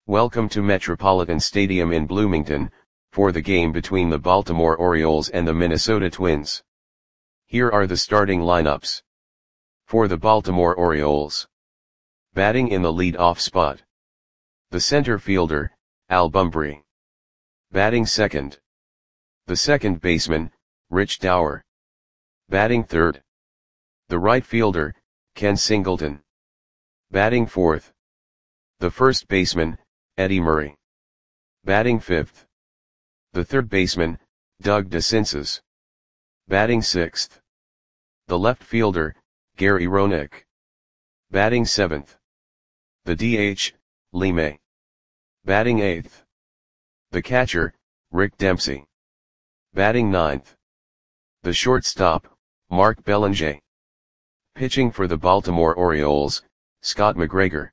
Welcome to Metropolitan Stadium in Bloomington, for the game between the Baltimore Orioles and the Minnesota Twins. Here are the starting lineups. For the Baltimore Orioles. Batting in the lead-off spot. The center fielder, Al Bumbry. Batting second. The second baseman, Rich Dauer. Batting third. The right fielder, Ken Singleton. Batting fourth. The first baseman, Eddie Murray. Batting fifth. The third baseman, Doug DeCinces. Batting sixth. The left fielder, Gary Roenick. Batting seventh. The DH, Lee May. Batting eighth. The catcher, Rick Dempsey. Batting ninth. The shortstop, Mark Belanger. Pitching for the Baltimore Orioles, Scott McGregor.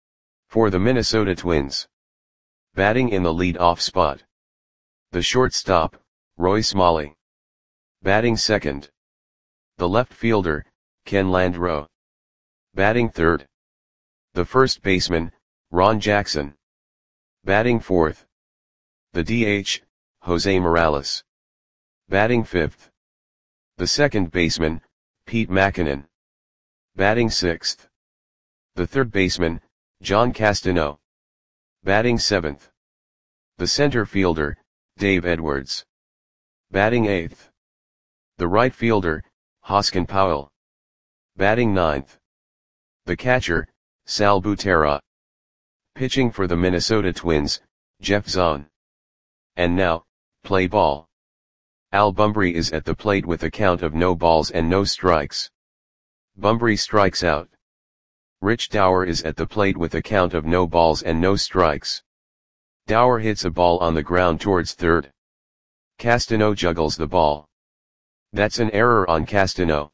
For the Minnesota Twins. Batting in the lead-off spot. The shortstop, Roy Smalley. Batting second. The left fielder, Ken Landreaux. Batting third. The first baseman, Ron Jackson. Batting fourth. The DH, Jose Morales. Batting fifth. The second baseman, Pete Mackinnon. Batting sixth. The third baseman, John Castano. Batting seventh. The center fielder, Dave Edwards. Batting eighth. The right fielder, Hoskin Powell. Batting ninth. The catcher, Sal Butera. Pitching for the Minnesota Twins, Jeff Zahn. And now, play ball. Al Bumbry is at the plate with a count of no balls and no strikes. Bumbry strikes out. Rich Dauer is at the plate with a count of no balls and no strikes. Dauer hits a ball on the ground towards third. Castano juggles the ball. That's an error on Castano.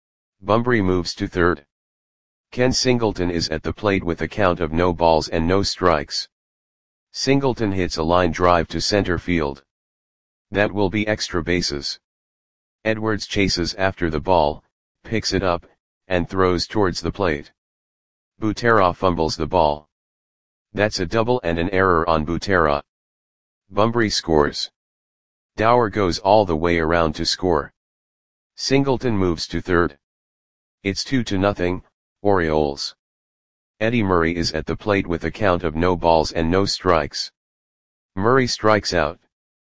Bumbry moves to third. Ken Singleton is at the plate with a count of no balls and no strikes. Singleton hits a line drive to center field. That will be extra bases. Edwards chases after the ball, picks it up, and throws towards the plate. Butera fumbles the ball. That's a double and an error on Butera. Bumbry scores. Dauer goes all the way around to score. Singleton moves to third. It's 2-0, Orioles. Eddie Murray is at the plate with a count of no balls and no strikes. Murray strikes out.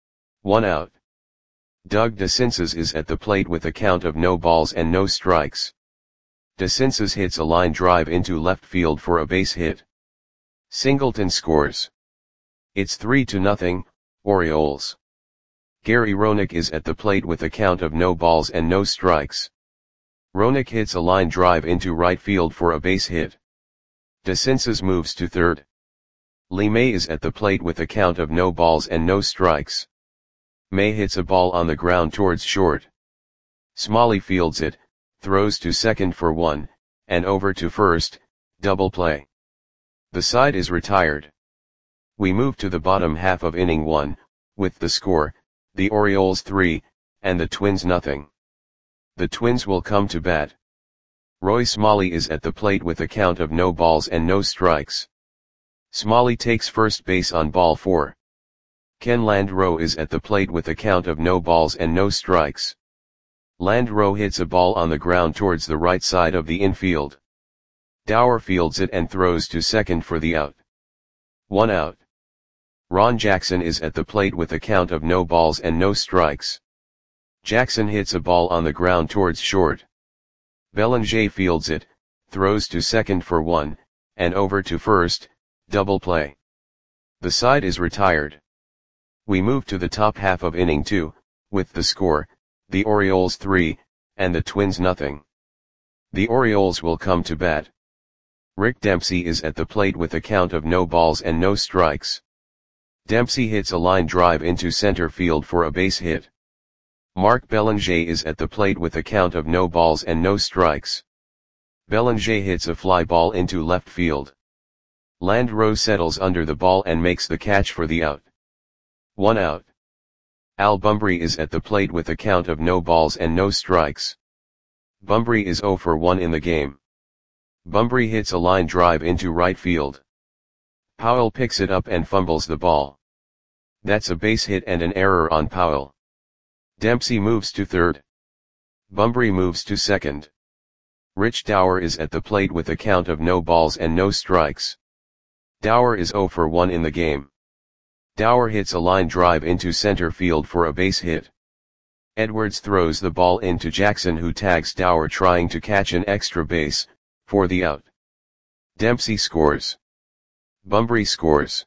1 out. Doug DeCinces is at the plate with a count of no balls and no strikes. DeCinces hits a line drive into left field for a base hit. Singleton scores. It's 3-0, Orioles. Gary Roenick is at the plate with a count of no balls and no strikes. Roenick hits a line drive into right field for a base hit. DeCinces moves to third. Lee May is at the plate with a count of no balls and no strikes. May hits a ball on the ground towards short. Smalley fields it, throws to second for 1, and over to first, double play. The side is retired. We move to the bottom half of inning 1, with the score, the Orioles 3, and the Twins nothing. The Twins will come to bat. Roy Smalley is at the plate with a count of no balls and no strikes. Smalley takes first base on ball 4. Ken Landreaux is at the plate with a count of no balls and no strikes. Landreaux hits a ball on the ground towards the right side of the infield. Dauer fields it and throws to second for the out. 1 out. Ron Jackson is at the plate with a count of no balls and no strikes. Jackson hits a ball on the ground towards short. Belanger fields it, throws to second for 1, and over to first, double play. The side is retired. We move to the top half of inning 2, with the score, the Orioles 3, and the Twins nothing. The Orioles will come to bat. Rick Dempsey is at the plate with a count of no balls and no strikes. Dempsey hits a line drive into center field for a base hit. Mark Belanger is at the plate with a count of no balls and no strikes. Belanger hits a fly ball into left field. Landreaux settles under the ball and makes the catch for the out. 1 out. Al Bumbry is at the plate with a count of no balls and no strikes. Bumbry is 0 for 1 in the game. Bumbry hits a line drive into right field. Powell picks it up and fumbles the ball. That's a base hit and an error on Powell. Dempsey moves to third. Bunbury moves to second. Rich Dower is at the plate with a count of no balls and no strikes. Dower is 0 for 1 in the game. Dower hits a line drive into center field for a base hit. Edwards throws the ball into Jackson, who tags Dower trying to catch an extra base, for the out. Dempsey scores. Bunbury scores.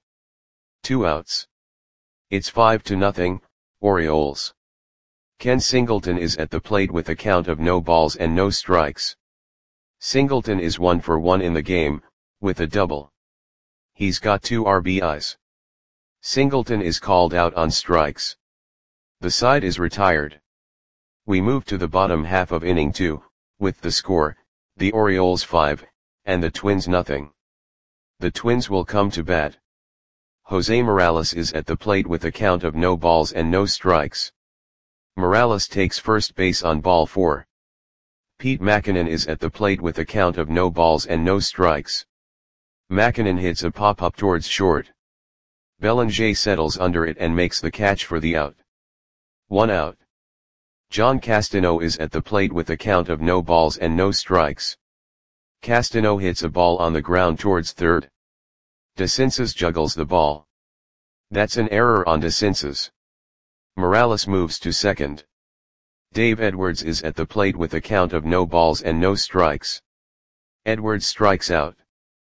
2 outs. It's 5-0, Orioles. Ken Singleton is at the plate with a count of no balls and no strikes. Singleton is 1 for 1 in the game, with a double. He's got 2 RBIs. Singleton is called out on strikes. The side is retired. We move to the bottom half of inning 2, with the score, the Orioles 5, and the Twins nothing. The Twins will come to bat. Jose Morales is at the plate with a count of no balls and no strikes. Morales takes first base on ball 4. Pete Mackinnon is at the plate with a count of no balls and no strikes. Mackinnon hits a pop-up towards short. Bellinger settles under it and makes the catch for the out. 1 out. John Castano is at the plate with a count of no balls and no strikes. Castano hits a ball on the ground towards third. DeCinces juggles the ball. That's an error on DeCinces. Morales moves to second. Dave Edwards is at the plate with a count of no balls and no strikes. Edwards strikes out.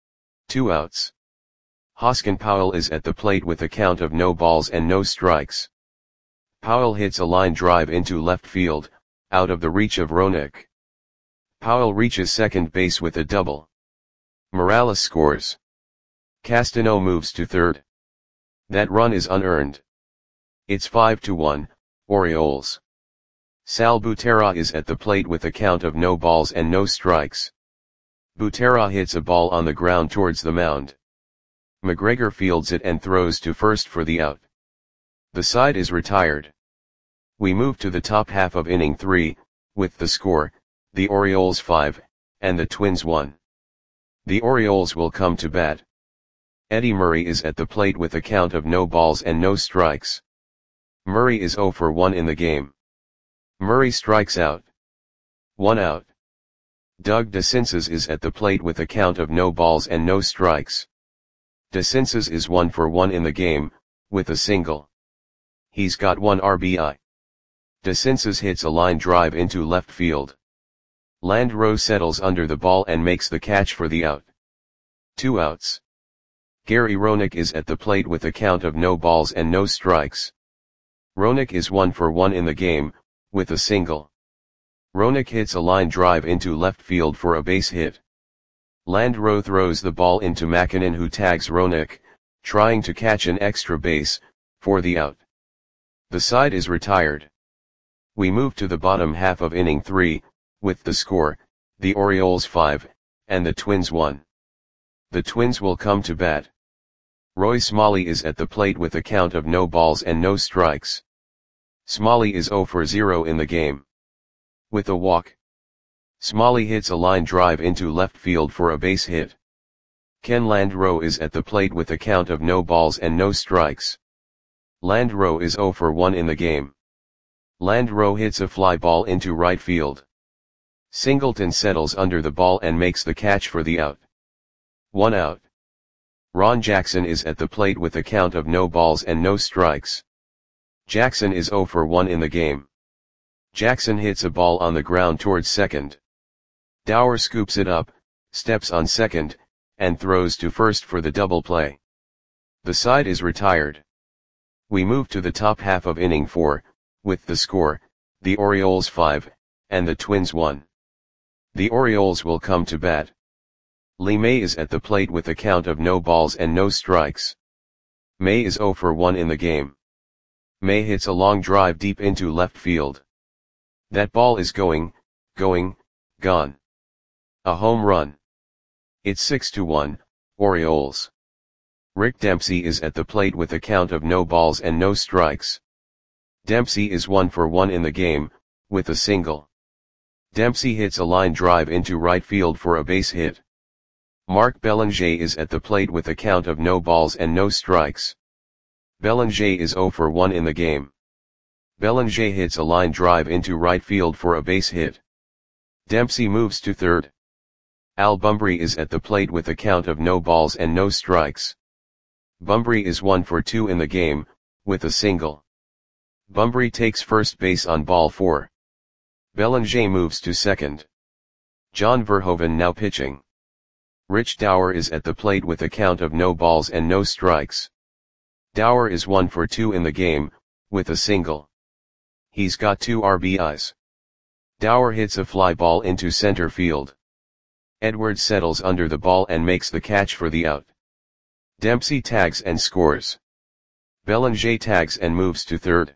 2 outs. Hoskin Powell is at the plate with a count of no balls and no strikes. Powell hits a line drive into left field, out of the reach of Roenick. Powell reaches second base with a double. Morales scores. Castano moves to third. That run is unearned. It's 5-1, Orioles. Sal Butera is at the plate with a count of no balls and no strikes. Butera hits a ball on the ground towards the mound. McGregor fields it and throws to first for the out. The side is retired. We move to the top half of inning 3, with the score, the Orioles 5, and the Twins 1. The Orioles will come to bat. Eddie Murray is at the plate with a count of no balls and no strikes. Murray is 0 for 1 in the game. Murray strikes out. 1 out. Doug DeCinces is at the plate with a count of no balls and no strikes. DeCinces is 1 for 1 in the game, with a single. He's got 1 RBI. DeCinces hits a line drive into left field. Landreau settles under the ball and makes the catch for the out. 2 outs. Gary Roenick is at the plate with a count of no balls and no strikes. Roenick is 1 for 1 in the game, with a single. Roenick hits a line drive into left field for a base hit. Landreau throws the ball into Mackinnon, who tags Roenick, trying to catch an extra base, for the out. The side is retired. We move to the bottom half of inning 3, with the score, the Orioles 5, and the Twins 1. The Twins will come to bat. Roy Smalley is at the plate with a count of no balls and no strikes. Smalley is 0 for 0 in the game. With a walk. Smalley hits a line drive into left field for a base hit. Ken Landreau is at the plate with a count of no balls and no strikes. Landreau is 0 for 1 in the game. Landreau hits a fly ball into right field. Singleton settles under the ball and makes the catch for the out. 1 out. Ron Jackson is at the plate with a count of no balls and no strikes. Jackson is 0 for 1 in the game. Jackson hits a ball on the ground towards second. Dower scoops it up, steps on second, and throws to first for the double play. The side is retired. We move to the top half of inning 4, with the score, the Orioles 5, and the Twins 1. The Orioles will come to bat. Lee May is at the plate with a count of no balls and no strikes. May is 0 for 1 in the game. May hits a long drive deep into left field. That ball is gone. A home run. It's 6-1, Orioles. Rick Dempsey is at the plate with a count of no balls and no strikes. Dempsey is 1 for 1 in the game, with a single. Dempsey hits a line drive into right field for a base hit. Mark Belanger is at the plate with a count of no balls and no strikes. Belanger is 0 for 1 in the game. Belanger hits a line drive into right field for a base hit. Dempsey moves to third. Al Bumbry is at the plate with a count of no balls and no strikes. Bumbry is 1 for 2 in the game, with a single. Bumbry takes first base on ball 4. Belanger moves to second. John Verhoeven now pitching. Rich Dauer is at the plate with a count of no balls and no strikes. Dauer is 1 for 2 in the game, with a single. He's got 2 RBIs. Dauer hits a fly ball into center field. Edwards settles under the ball and makes the catch for the out. Dempsey tags and scores. Belanger tags and moves to third.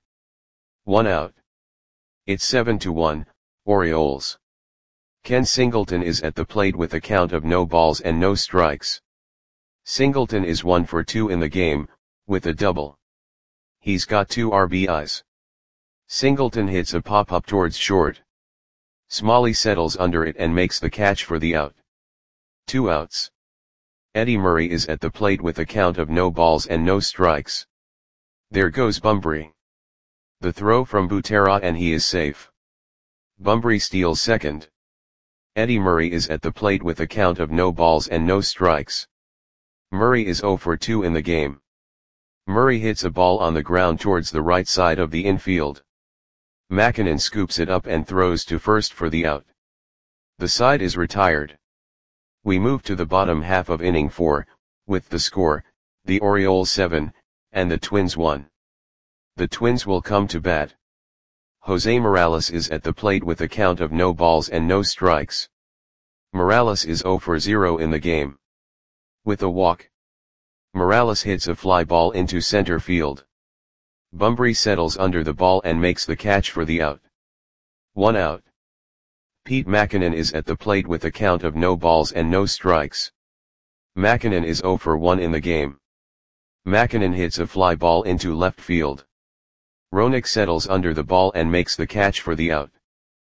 1 out. It's 7-1, Orioles. Ken Singleton is at the plate with a count of no balls and no strikes. Singleton is 1 for 2 in the game, with a double. He's got 2 RBIs. Singleton hits a pop-up towards short. Smalley settles under it and makes the catch for the out. 2 outs. Eddie Murray is at the plate with a count of no balls and no strikes. There goes Bumbry. The throw from Butera and he is safe. Bumbry steals second. Eddie Murray is at the plate with a count of no balls and no strikes. Murray is 0 for 2 in the game. Murray hits a ball on the ground towards the right side of the infield. Makinen scoops it up and throws to first for the out. The side is retired. We move to the bottom half of inning 4, with the score, the Orioles 7, and the Twins 1. The Twins will come to bat. Jose Morales is at the plate with a count of no balls and no strikes. Morales is 0 for 0 in the game. With a walk. Morales hits a fly ball into center field. Bumbry settles under the ball and makes the catch for the out. 1 out. Pete Makinen is at the plate with a count of no balls and no strikes. Makinen is 0 for 1 in the game. Makinen hits a fly ball into left field. Roenick settles under the ball and makes the catch for the out.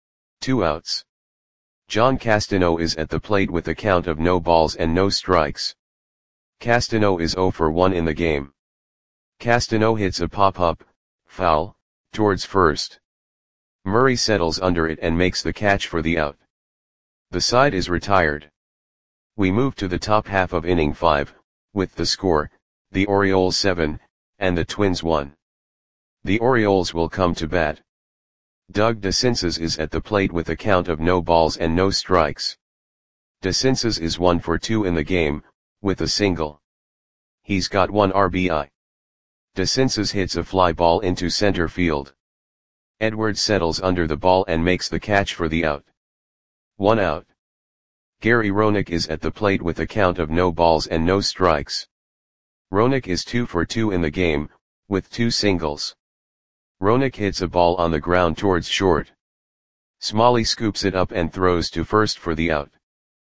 2 outs. John Castano is at the plate with a count of no balls and no strikes. Castano is 0 for 1 in the game. Castano hits a pop-up, foul, towards first. Murray settles under it and makes the catch for the out. The side is retired. We move to the top half of inning 5, with the score, the Orioles 7, and the Twins 1. The Orioles will come to bat. Doug DeCinces is at the plate with a count of no balls and no strikes. DeCinces is 1 for 2 in the game, with a single. He's got 1 RBI. DeCinces hits a fly ball into center field. Edwards settles under the ball and makes the catch for the out. 1 out. Gary Roenick is at the plate with a count of no balls and no strikes. Roenick is 2 for 2 in the game, with 2 singles. Roenick hits a ball on the ground towards short. Smalley scoops it up and throws to first for the out.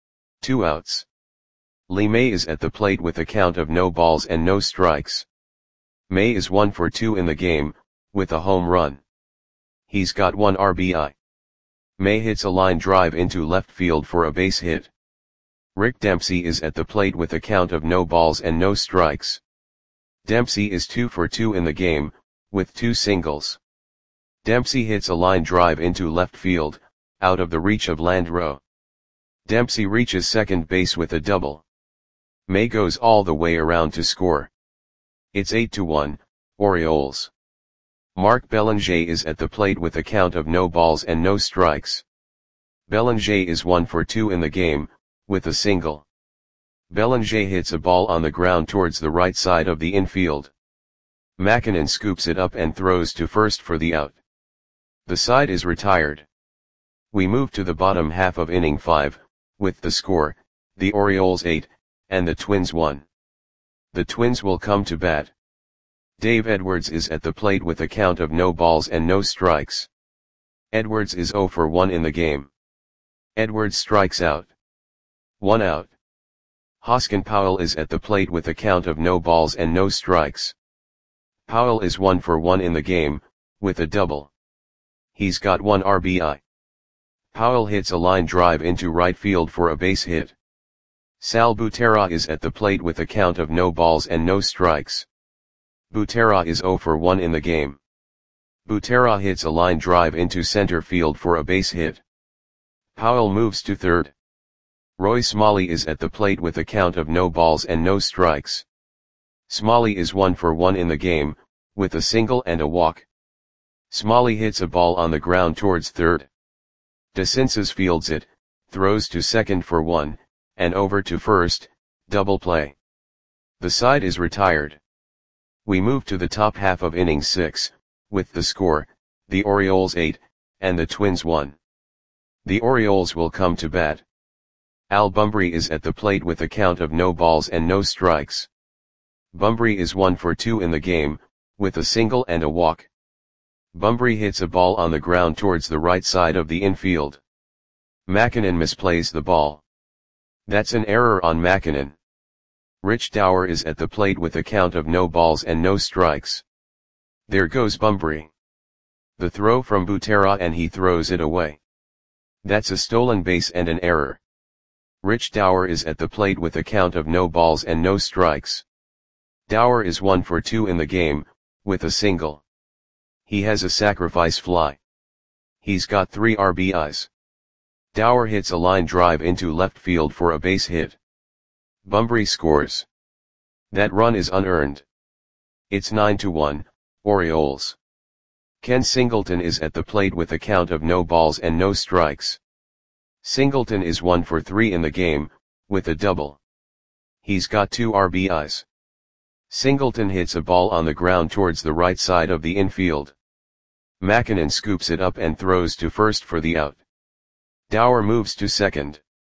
2 outs. Lee May is at the plate with a count of no balls and no strikes. May is 1 for 2 in the game, with a home run. He's got 1 RBI. May hits a line drive into left field for a base hit. Rick Dempsey is at the plate with a count of no balls and no strikes. Dempsey is 2 for 2 in the game, with 2 singles. Dempsey hits a line drive into left field, out of the reach of Landreau. Dempsey reaches second base with a double. May goes all the way around to score. It's 8-1, Orioles. Mark Belanger is at the plate with a count of no balls and no strikes. Belanger is 1 for 2 in the game, with a single. Belanger hits a ball on the ground towards the right side of the infield. Makinen scoops it up and throws to first for the out. The side is retired. We move to the bottom half of inning 5, with the score, the Orioles 8, and the Twins 1. The Twins will come to bat. Dave Edwards is at the plate with a count of no balls and no strikes. Edwards is 0 for 1 in the game. Edwards strikes out. 1 out. Hoskin Powell is at the plate with a count of no balls and no strikes. Powell is 1 for 1 in the game, with a double. He's got 1 RBI. Powell hits a line drive into right field for a base hit. Sal Butera is at the plate with a count of no balls and no strikes. Butera is 0 for 1 in the game. Butera hits a line drive into center field for a base hit. Powell moves to third. Roy Smalley is at the plate with a count of no balls and no strikes. Smalley is 1 for 1 in the game, with a single and a walk. Smalley hits a ball on the ground towards third. DeCinces fields it, throws to second for 1, and over to first, double play. The side is retired. We move to the top half of inning 6, with the score, the Orioles 8, and the Twins 1. The Orioles will come to bat. Al Bumbry is at the plate with a count of no balls and no strikes. Bumbry is 1 for 2 in the game, with a single and a walk. Bumbry hits a ball on the ground towards the right side of the infield. Makinen misplays the ball. That's an error on Makinen. Rich Dauer is at the plate with a count of no balls and no strikes. There goes Bumbry. The throw from Butera and he throws it away. That's a stolen base and an error. Rich Dauer is at the plate with a count of no balls and no strikes. Dauer is 1 for 2 in the game, with a single. He has a sacrifice fly. He's got 3 RBIs. Dauer hits a line drive into left field for a base hit. Bumbry scores. That run is unearned. It's 9-1, Orioles. Ken Singleton is at the plate with a count of no balls and no strikes. Singleton is 1 for 3 in the game, with a double. He's got 2 RBIs. Singleton hits a ball on the ground towards the right side of the infield. Makinen scoops it up and throws to first for the out. Dauer moves to second.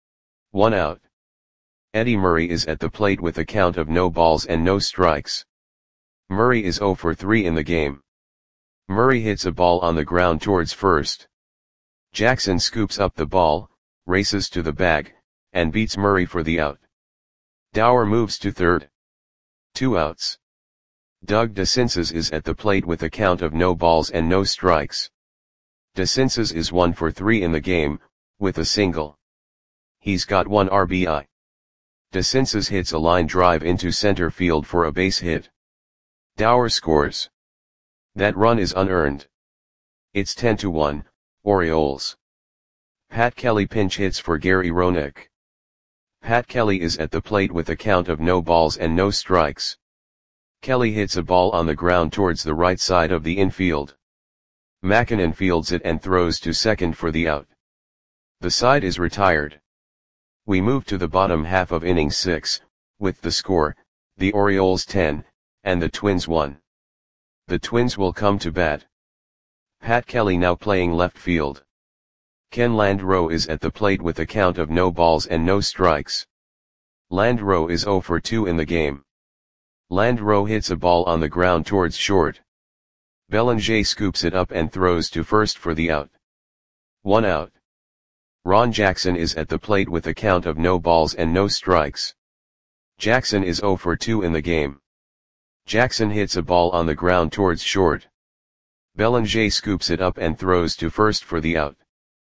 1 out. Eddie Murray is at the plate with a count of no balls and no strikes. Murray is 0 for 3 in the game. Murray hits a ball on the ground towards first. Jackson scoops up the ball, races to the bag, and beats Murray for the out. Dauer moves to third. 2 outs. Doug DeCinces is at the plate with a count of no balls and no strikes. DeCinces is 1 for 3 in the game, with a single. He's got 1 RBI. DeCinces hits a line drive into center field for a base hit. Dauer scores. That run is unearned. It's 10-1, Orioles. Pat Kelly pinch hits for Gary Roenick. Pat Kelly is at the plate with a count of no balls and no strikes. Kelly hits a ball on the ground towards the right side of the infield. Makinen fields it and throws to second for the out. The side is retired. We move to the bottom half of inning 6, with the score, the Orioles 10, and the Twins 1. The Twins will come to bat. Pat Kelly now playing left field. Ken Landreau is at the plate with a count of no balls and no strikes. Landreau is 0 for 2 in the game. Landreau hits a ball on the ground towards short. Bellinger scoops it up and throws to first for the out. 1 out. Ron Jackson is at the plate with a count of no balls and no strikes. Jackson is 0 for 2 in the game. Jackson hits a ball on the ground towards short. Bellinger scoops it up and throws to first for the out.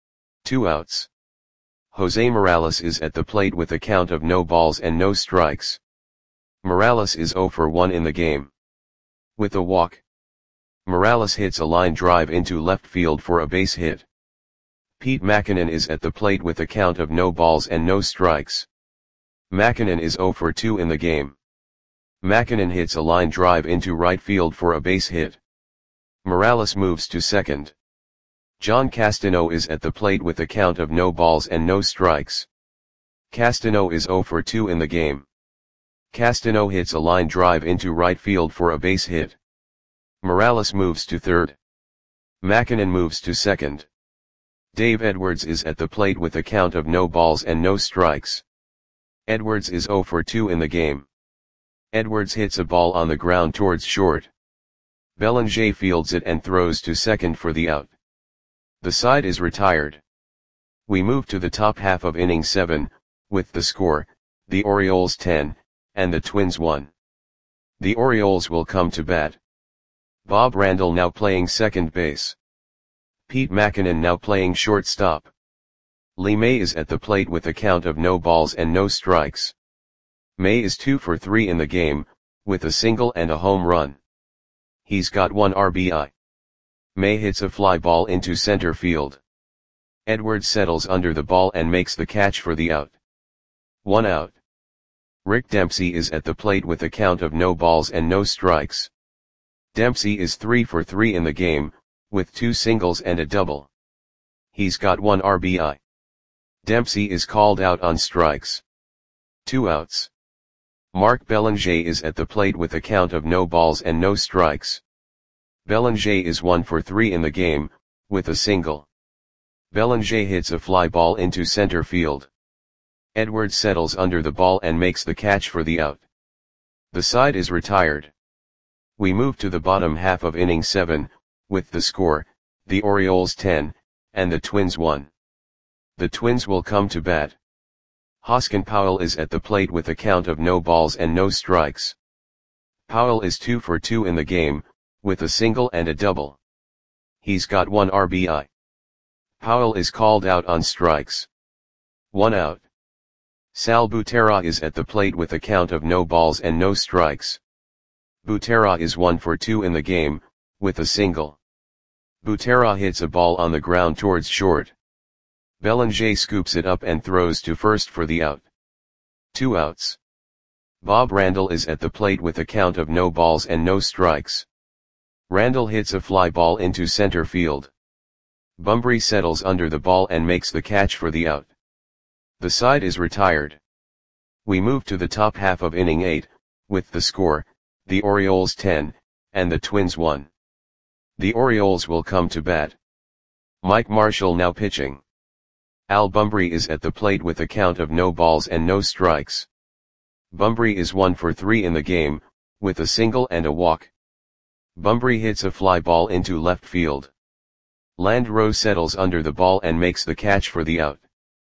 2 outs. Jose Morales is at the plate with a count of no balls and no strikes. Morales is 0 for 1 in the game. With a walk. Morales hits a line drive into left field for a base hit. Pete Makinen is at the plate with a count of no balls and no strikes. Makinen is 0 for 2 in the game. Makinen hits a line drive into right field for a base hit. Morales moves to second. John Castano is at the plate with a count of no balls and no strikes. Castano is 0 for 2 in the game. Castano hits a line drive into right field for a base hit. Morales moves to third. Makinen moves to second. Dave Edwards is at the plate with a count of no balls and no strikes. Edwards is 0 for 2 in the game. Edwards hits a ball on the ground towards short. Bellinger fields it and throws to second for the out. The side is retired. We move to the top half of inning 7, with the score, the Orioles 10, and the Twins 1. The Orioles will come to bat. Bob Randall now playing second base. Pete Makinen now playing shortstop. Lee May is at the plate with a count of no balls and no strikes. May is 2 for 3 in the game, with a single and a home run. He's got 1 RBI. May hits a fly ball into center field. Edwards settles under the ball and makes the catch for the out. 1 out. Rick Dempsey is at the plate with a count of no balls and no strikes. Dempsey is 3 for 3 in the game, with 2 singles and a double. He's got 1 RBI. Dempsey is called out on strikes. 2 outs. Mark Belanger is at the plate with a count of no balls and no strikes. Belanger is 1 for 3 in the game, with a single. Belanger hits a fly ball into center field. Edwards settles under the ball and makes the catch for the out. The side is retired. We move to the bottom half of inning 7, with the score, the Orioles 10, and the Twins 1. The Twins will come to bat. Hoskin Powell is at the plate with a count of no balls and no strikes. Powell is 2 for 2 in the game, with a single and a double. He's got 1 RBI. Powell is called out on strikes. 1 out. Sal Butera is at the plate with a count of no balls and no strikes. Butera is 1 for 2 in the game, with a single. Butera hits a ball on the ground towards short. Belanger scoops it up and throws to first for the out. 2 outs. Bob Randall is at the plate with a count of no balls and no strikes. Randall hits a fly ball into center field. Bumbry settles under the ball and makes the catch for the out. The side is retired. We move to the top half of inning 8, with the score, the Orioles 10, and the Twins 1. The Orioles will come to bat. Mike Marshall now pitching. Al Bumbry is at the plate with a count of no balls and no strikes. Bumbry is 1 for 3 in the game, with a single and a walk. Bumbry hits a fly ball into left field. Landreau settles under the ball and makes the catch for the out.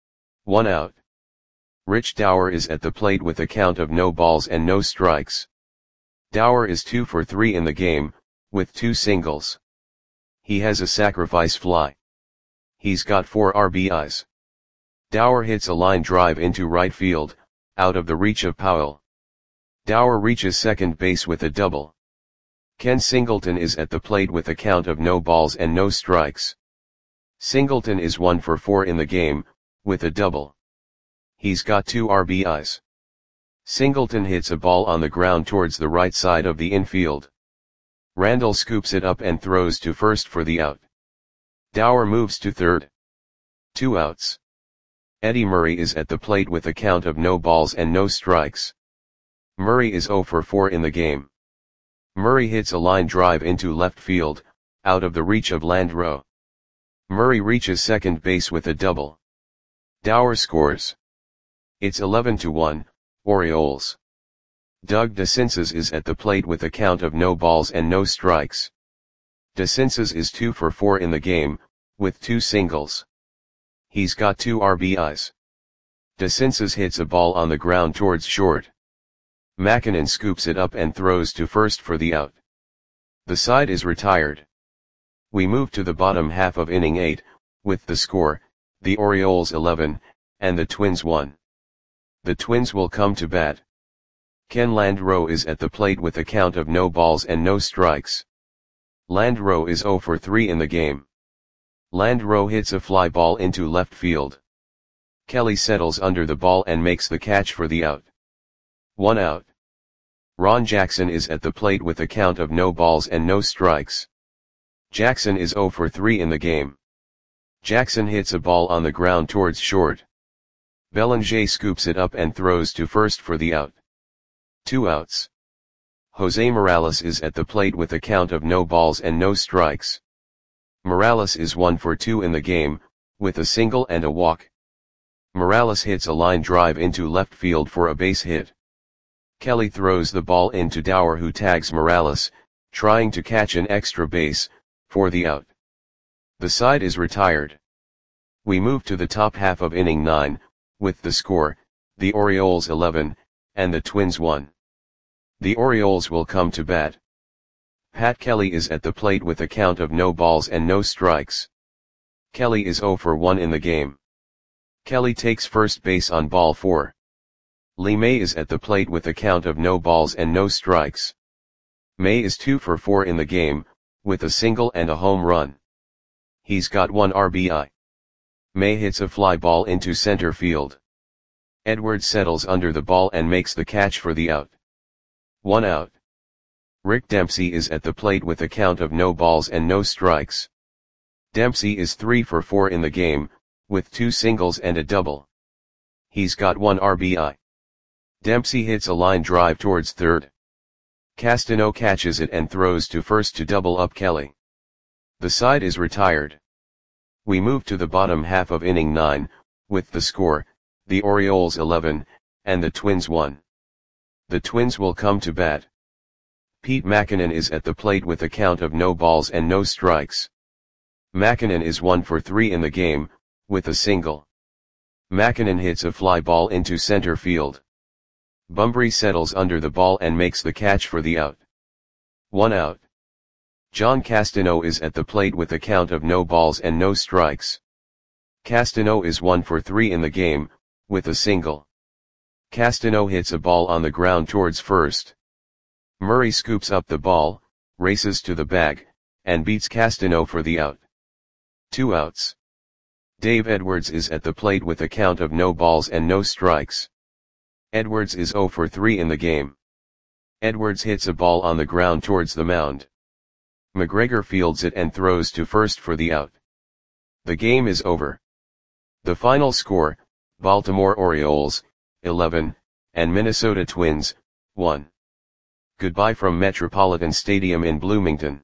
1 out. Rich Dower is at the plate with a count of no balls and no strikes. Dower is 2 for 3 in the game, with 2 singles. He has a sacrifice fly. He's got 4 RBIs. Dower hits a line drive into right field, out of the reach of Powell. Dower reaches second base with a double. Ken Singleton is at the plate with a count of no balls and no strikes. Singleton is 1 for 4 in the game, with a double. He's got 2 RBIs. Singleton hits a ball on the ground towards the right side of the infield. Randall scoops it up and throws to first for the out. Dower moves to third. 2 outs. Eddie Murray is at the plate with a count of no balls and no strikes. Murray is 0 for 4 in the game. Murray hits a line drive into left field, out of the reach of Landreau. Murray reaches second base with a double. Dower scores. It's 11-1, Orioles. Doug DeCinces is at the plate with a count of no balls and no strikes. DeCinces is 2 for 4 in the game, with 2 singles. He's got 2 RBIs. DeCinces hits a ball on the ground towards short. McKinnon scoops it up and throws to first for the out. The side is retired. We move to the bottom half of inning 8, with the score, the Orioles 11, and the Twins 1. The Twins will come to bat. Ken Landreau is at the plate with a count of no balls and no strikes. Landreau is 0 for 3 in the game. Landreau hits a fly ball into left field. Kelly settles under the ball and makes the catch for the out. 1 out. Ron Jackson is at the plate with a count of no balls and no strikes. Jackson is 0 for 3 in the game. Jackson hits a ball on the ground towards short. Belanger scoops it up and throws to first for the out. 2 outs. Jose Morales is at the plate with a count of no balls and no strikes. Morales is 1 for 2 in the game, with a single and a walk. Morales hits a line drive into left field for a base hit. Kelly throws the ball into Dower, who tags Morales, trying to catch an extra base, for the out. The side is retired. We move to the top half of inning 9, with the score, the Orioles 11, and the Twins 1. The Orioles will come to bat. Pat Kelly is at the plate with a count of no balls and no strikes. Kelly is 0 for 1 in the game. Kelly takes first base on ball 4. Lee May is at the plate with a count of no balls and no strikes. May is 2 for 4 in the game, with a single and a home run. He's got 1 RBI. May hits a fly ball into center field. Edwards settles under the ball and makes the catch for the out. 1 out. Rick Dempsey is at the plate with a count of no balls and no strikes. Dempsey is 3 for 4 in the game, with 2 singles and a double. He's got 1 RBI. Dempsey hits a line drive towards third. Castano catches it and throws to first to double up Kelly. The side is retired. We move to the bottom half of inning 9, with the score, the Orioles 11, and the Twins 1. The Twins will come to bat. Pete Mackinnon is at the plate with a count of no balls and no strikes. Mackinnon is 1 for 3 in the game, with a single. Mackinnon hits a fly ball into center field. Bumbry settles under the ball and makes the catch for the out. 1 out. John Castano is at the plate with a count of no balls and no strikes. Castano is 1 for 3 in the game, with a single. Castano hits a ball on the ground towards first. Murray scoops up the ball, races to the bag, and beats Castano for the out. 2 outs. Dave Edwards is at the plate with a count of no balls and no strikes. Edwards is 0 for 3 in the game. Edwards hits a ball on the ground towards the mound. McGregor fields it and throws to first for the out. The game is over. The final score, Baltimore Orioles, 11, and Minnesota Twins, 1. Goodbye from Metropolitan Stadium in Bloomington.